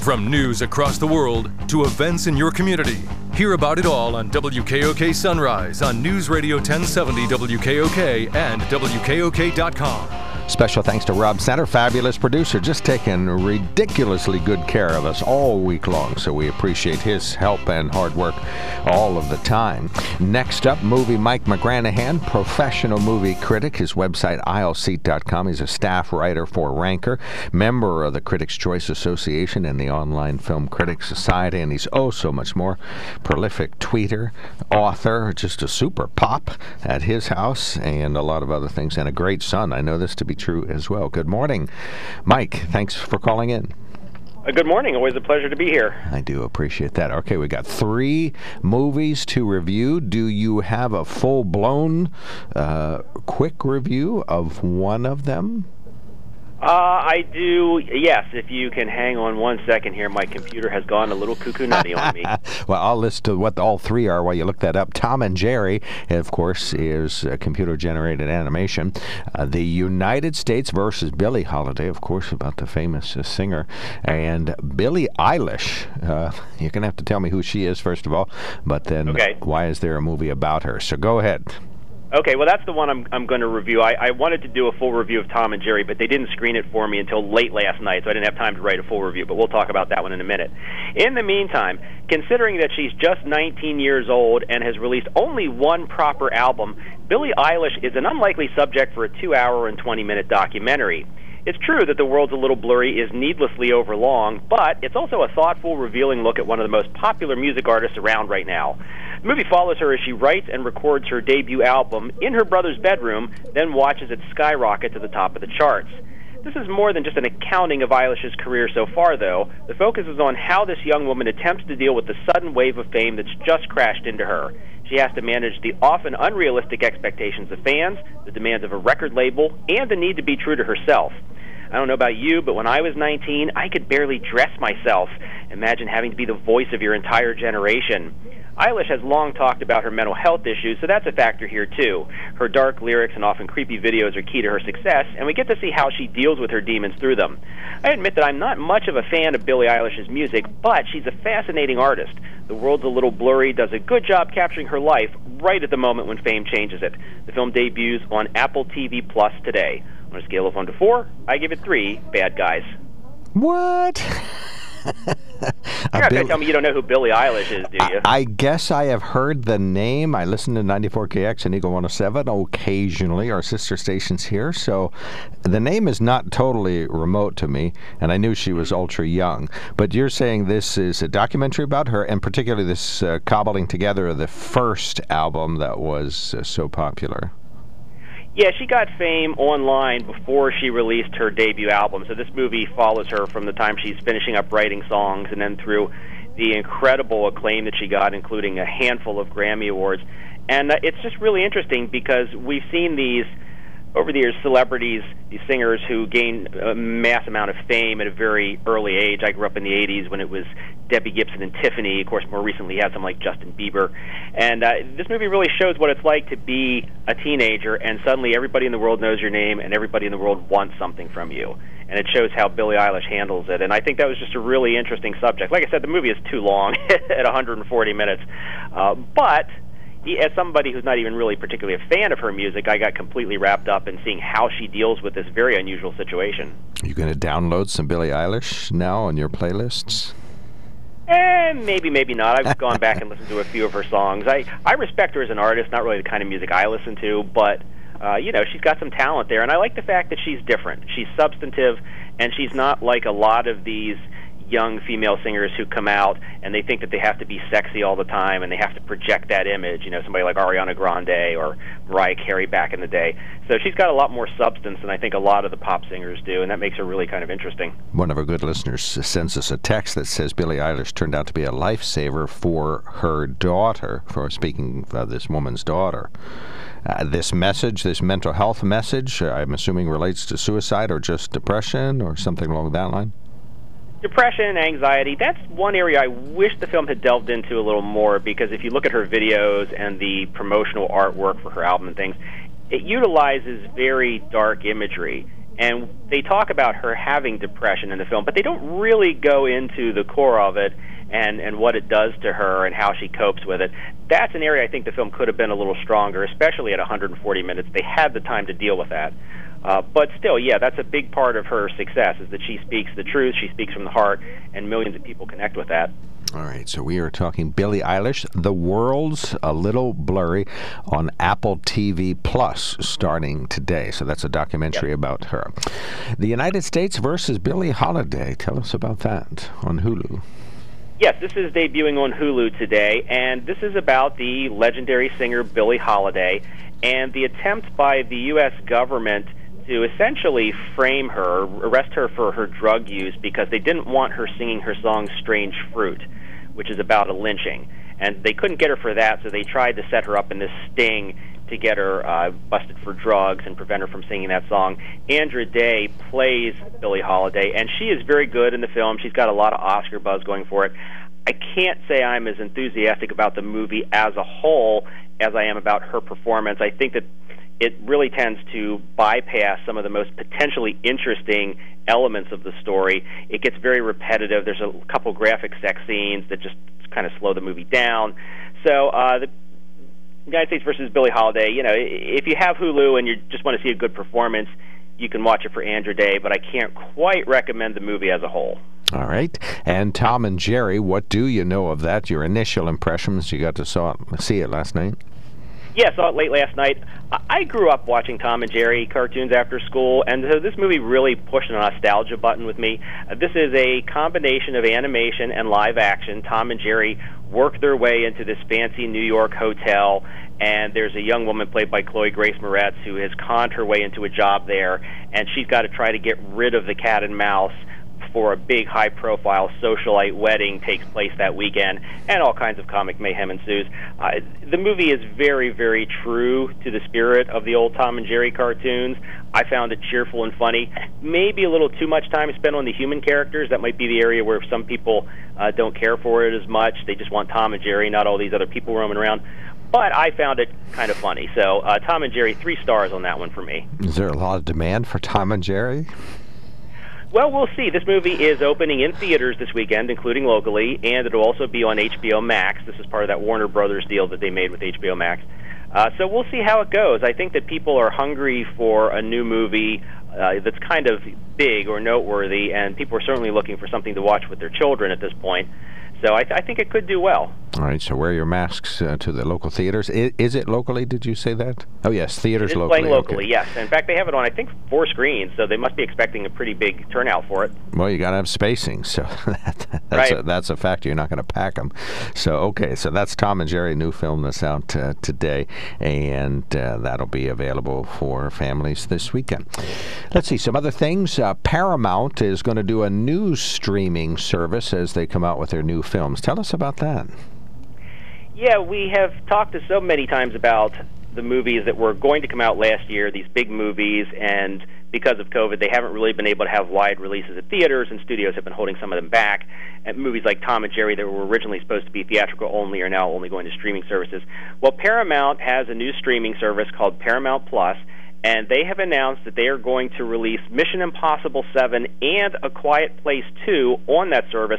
From news across the world to events in your community, hear about it all on WKOK Sunrise on News Radio 1070 WKOK and WKOK.com. Special thanks to Rob Center, fabulous producer, just taking ridiculously good care of us all week long. So we appreciate his help and hard work all of the time. Next up, movie Mike McGranahan, professional movie critic. His website, aisleseat.com. He's a staff writer for Ranker, member of the Critics' Choice Association and the Online Film Critics Society, and he's oh so much more. Prolific tweeter, author, just a super pop at his house, and a lot of other things, and a great son. I know this to be true as well. Good morning, Mike. Thanks for calling in. Good morning. Always a pleasure to be here. I do appreciate that. Okay, we got 3 movies to review. Do you have a full-blown, quick review of one of them? I do, yes. If you can hang on 1 second here, my computer has gone a little cuckoo nutty on me. Well, I'll list what all 3 are while you look that up. Tom and Jerry, of course, is computer-generated animation. The United States versus Billie Holiday, of course, about the famous singer. And Billie Eilish. You're going to have to tell me who she is, first of all. But then why is there a movie about her? So go ahead. Okay, well, that's the one I'm going to review. I wanted to do a full review of Tom and Jerry, but they didn't screen it for me until late last night, so I didn't have time to write a full review, but we'll talk about that one in a minute. In the meantime, considering that she's just 19 years old and has released only one proper album, Billie Eilish is an unlikely subject for a 2-hour and 20-minute documentary. It's true that The World's a Little Blurry is needlessly overlong, but it's also a thoughtful, revealing look at one of the most popular music artists around right now. The movie follows her as she writes and records her debut album in her brother's bedroom, then watches it skyrocket to the top of the charts. This is more than just an accounting of Eilish's career so far, though. The focus is on how this young woman attempts to deal with the sudden wave of fame that's just crashed into her. She has to manage the often unrealistic expectations of fans, the demands of a record label, and the need to be true to herself. I don't know about you, but when I was 19, I could barely dress myself. Imagine having to be the voice of your entire generation. Eilish has long talked about her mental health issues, so that's a factor here too. Her dark lyrics and often creepy videos are key to her success, and we get to see how she deals with her demons through them. I admit that I'm not much of a fan of Billie Eilish's music, but she's a fascinating artist. The World's a Little Blurry does a good job capturing her life right at the moment when fame changes it. The film debuts on Apple TV Plus today. On a scale of 1 to 4, I give it 3 bad guys. What? You're not going to tell me you don't know who Billie Eilish is, do you? I guess I have heard the name. I listen to 94KX and Eagle 107 occasionally, our sister stations here. So the name is not totally remote to me, and I knew she was ultra young. But you're saying this is a documentary about her, and particularly this cobbling together of the first album that was so popular. Yeah, she got fame online before she released her debut album. So this movie follows her from the time she's finishing up writing songs and then through the incredible acclaim that she got, including a handful of Grammy Awards. And it's just really interesting because we've seen these, over the years, celebrities, these singers who gain a mass amount of fame at a very early age. I grew up in the 80s when it was Debbie Gibson and Tiffany. Of course, more recently, you had someone like Justin Bieber. And this movie really shows what it's like to be a teenager, and suddenly everybody in the world knows your name, and everybody in the world wants something from you. And it shows how Billie Eilish handles it. And I think that was just a really interesting subject. Like I said, the movie is too long at 140 minutes. But as somebody who's not even really particularly a fan of her music, I got completely wrapped up in seeing how she deals with this very unusual situation. Are you going to download some Billie Eilish now on your playlists? Maybe, maybe not. I've gone back and listened to a few of her songs. I respect her as an artist, not really the kind of music I listen to, but, she's got some talent there. And I like the fact that she's different. She's substantive, and she's not like a lot of these young female singers who come out and they think that they have to be sexy all the time and they have to project that image, somebody like Ariana Grande or Mariah Carey back in the day. So she's got a lot more substance than I think a lot of the pop singers do, and that makes her really kind of interesting. One of our good listeners sends us a text that says Billie Eilish turned out to be a lifesaver for her daughter, for speaking of this woman's daughter. This message, this mental health message, I'm assuming relates to suicide or just depression or something along that line? Depression, anxiety, that's one area I wish the film had delved into a little more, because if you look at her videos and the promotional artwork for her album and things, it utilizes very dark imagery. And they talk about her having depression in the film, but they don't really go into the core of it and what it does to her and how she copes with it. That's an area I think the film could have been a little stronger, especially at 140 minutes. They had the time to deal with that. But still, yeah, that's a big part of her success, is that she speaks the truth, she speaks from the heart, and millions of people connect with that. All right, so we are talking Billie Eilish, The World's a Little Blurry, on Apple TV Plus starting today. So that's a documentary about her. The United States versus Billie Holiday. Tell us about that on Hulu. Yes, this is debuting on Hulu today, and this is about the legendary singer Billie Holiday and the attempt by the U.S. government to essentially frame her, arrest her for her drug use because they didn't want her singing her song Strange Fruit, which is about a lynching. And they couldn't get her for that, so they tried to set her up in this sting to get her busted for drugs and prevent her from singing that song. Andra Day plays Billie Holiday, and she is very good in the film. She's got a lot of Oscar buzz going for it. I can't say I'm as enthusiastic about the movie as a whole as I am about her performance. I think that it really tends to bypass some of the most potentially interesting elements of the story. It gets very repetitive. There's a couple graphic sex scenes that just kind of slow the movie down. So the United States versus Billie Holiday, you know, if you have Hulu and you just want to see a good performance, you can watch it for Andra Day, but I can't quite recommend the movie as a whole. All right. And Tom and Jerry, what do you know of that? Your initial impressions? You got to see it last night? Yeah, I saw it late last night. I grew up watching Tom and Jerry cartoons after school, and so this movie really pushed a nostalgia button with me. This is a combination of animation and live action. Tom and Jerry work their way into this fancy New York hotel, and there's a young woman played by Chloe Grace Moretz who has conned her way into a job there, and she's got to try to get rid of the cat and mouse for a big, high-profile socialite wedding takes place that weekend, and all kinds of comic mayhem ensues. The movie is very, very true to the spirit of the old Tom and Jerry cartoons. I found it cheerful and funny. Maybe a little too much time spent on the human characters. That might be the area where some people don't care for it as much. They just want Tom and Jerry, not all these other people roaming around. But I found it kind of funny. So Tom and Jerry, 3 stars on that one for me. Is there a lot of demand for Tom and Jerry? Well, we'll see. This movie is opening in theaters this weekend, including locally, and it'll also be on HBO Max. This is part of that Warner Brothers deal that they made with HBO Max. So we'll see how it goes. I think that people are hungry for a new movie that's kind of big or noteworthy, and people are certainly looking for something to watch with their children at this point. So I think it could do well. All right, so wear your masks to the local theaters. Is it locally, did you say that? Oh, yes, theaters locally. It's playing locally, okay. Yes. In fact, they have it on, I think, 4 screens, so they must be expecting a pretty big turnout for it. Well, you got to have spacing, so that's a fact. You're not going to pack them. So, okay, so that's Tom and Jerry, new film that's out today, and that'll be available for families this weekend. Let's see, some other things. Paramount is going to do a news streaming service as they come out with their new films. Tell us about that. Yeah, we have talked so many times about the movies that were going to come out last year, these big movies, and because of COVID, they haven't really been able to have wide releases at theaters, and studios have been holding some of them back. And movies like Tom and Jerry that were originally supposed to be theatrical only are now only going to streaming services. Well, Paramount has a new streaming service called Paramount Plus, and they have announced that they are going to release Mission Impossible 7 and A Quiet Place 2 on that service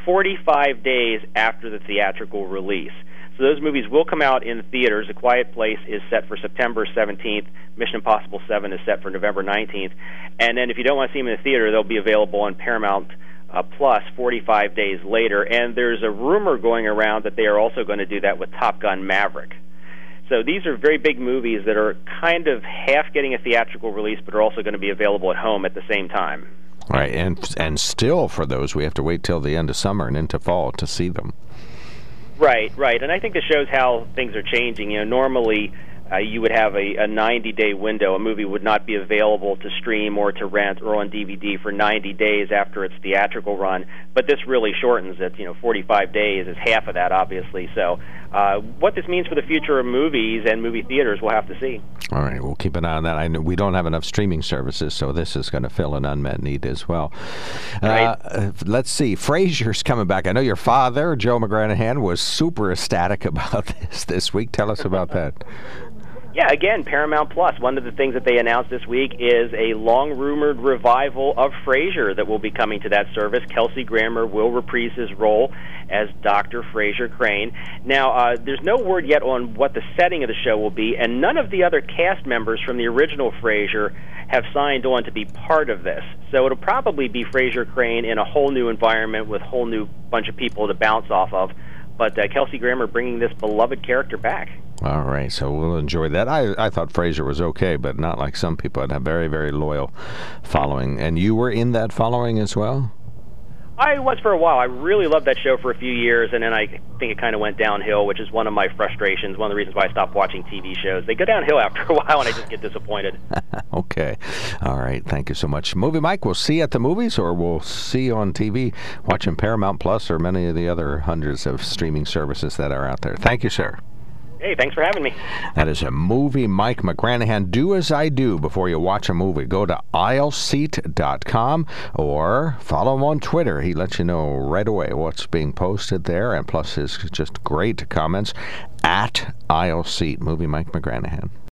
45 days after the theatrical release. So those movies will come out in the theaters. A Quiet Place is set for September 17th. Mission Impossible 7 is set for November 19th. And then if you don't want to see them in the theater, they'll be available on Paramount Plus 45 days later. And there's a rumor going around that they are also going to do that with Top Gun Maverick. So these are very big movies that are kind of half getting a theatrical release, but are also going to be available at home at the same time. All right, and still for those, we have to wait till the end of summer and into fall to see them. Right, and I think this shows how things are changing. You know, normally you would have a 90-day window. A movie would not be available to stream or to rent or on DVD for 90 days after its theatrical run, but this really shortens it. 45 days is half of that, obviously. So what this means for the future of movies and movie theaters, we'll have to see. All right, we'll keep an eye on that. I know we don't have enough streaming services, so this is going to fill an unmet need as well. Right. Let's see. Frasier's coming back. I know your father, Joe McGranahan, was super ecstatic about this week. Tell us about that. Yeah, again, Paramount Plus. One of the things that they announced this week is a long-rumored revival of Frasier that will be coming to that service. Kelsey Grammer will reprise his role as Dr. Frasier Crane. Now, there's no word yet on what the setting of the show will be, and none of the other cast members from the original Frasier have signed on to be part of this. So it'll probably be Frasier Crane in a whole new environment with a whole new bunch of people to bounce off of. But Kelsey Grammer bringing this beloved character back. All right, so we'll enjoy that. I thought Frasier was okay, but not like some people. I'd have very, very loyal following. And you were in that following as well? I was for a while. I really loved that show for a few years, and then I think it kind of went downhill, which is one of my frustrations, one of the reasons why I stopped watching TV shows. They go downhill after a while, and I just get disappointed. Okay. All right. Thank you so much. Movie Mike, we'll see you at the movies, or we'll see you on TV watching Paramount Plus or many of the other hundreds of streaming services that are out there. Thank you, sir. Hey, thanks for having me. That is a Movie Mike McGranahan. Do as I do before you watch a movie. Go to aisleseat.com or follow him on Twitter. He lets you know right away what's being posted there, and plus his just great comments at Aisle Seat. Movie Mike McGranahan.